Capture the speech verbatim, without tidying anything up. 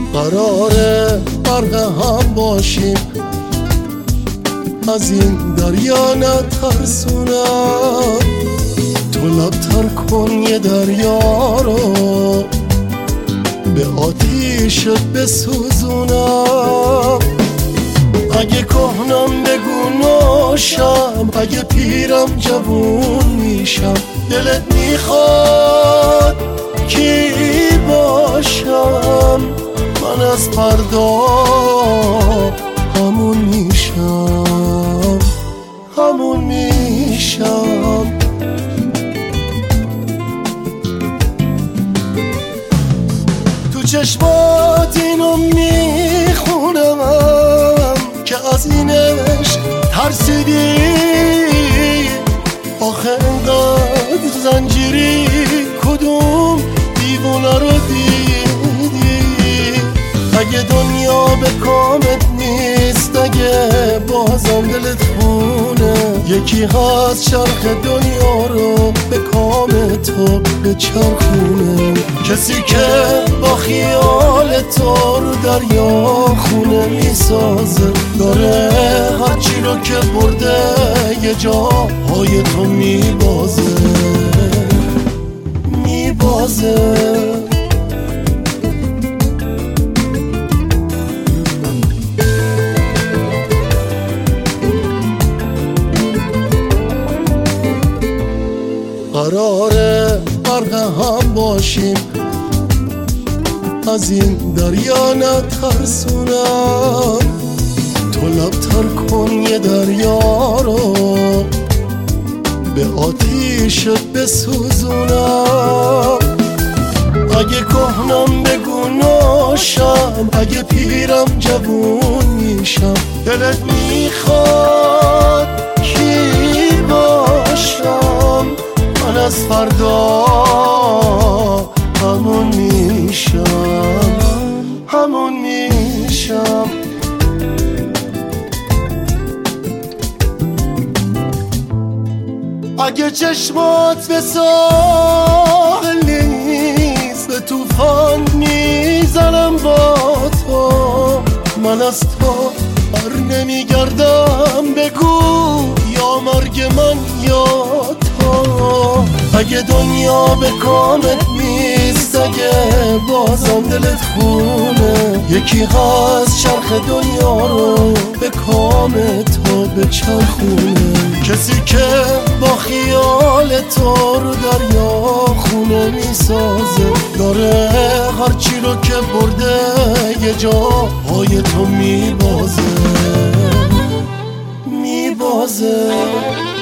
قراره غرق هم باشیم، از این دریا نترسونم. تو لبتر کن یه دریا رو، به آتیشت بسوزونم. اگه کهنم بگو نوشم، اگه پیرم جوون میشم. دلت میخواد کی باشم، من از فردا همون میشم، همون میشم. تو چشمات اینو میخونم که از این عشق ترسیدی. آخه انقدر زنجیری، کدوم دیوونه رو دیدی؟ اگه دنیا به کامت نیست، اگه بازم دلت خونه، یکی هست چرخ دنیا رو به کام تو بچرخونه. کسی که با خیال تو رو دریا خونه میسازه، داره هرچی رو که برده یه جاهای تو میبازه، میبازه. قراره غرق هم باشیم، از این دریا نترسونم. تو لبتر کن یه دریا رو، به آتیشت بسوزونم. اگه کهنم بگو نوشم، اگه پیرم جوون میشم. دلت میخواد کی باشم، من از فردا همون میشم، همون میشم. اگه چشمات به ساحل نیست، به طوفان میزنم با تو. من از تو بر نمیگردم، بگو یا مرگ من یا تو. اگه دنیا به کامت نیست، اگه بازم دلت خونه، یکی هست چرخ دنیا رو به کام تو بچرخونه. کسی که با خیال تو رو دریا خونه میسازه، داره هرچی رو که برده یه جاهای تو میبازه، میبازه.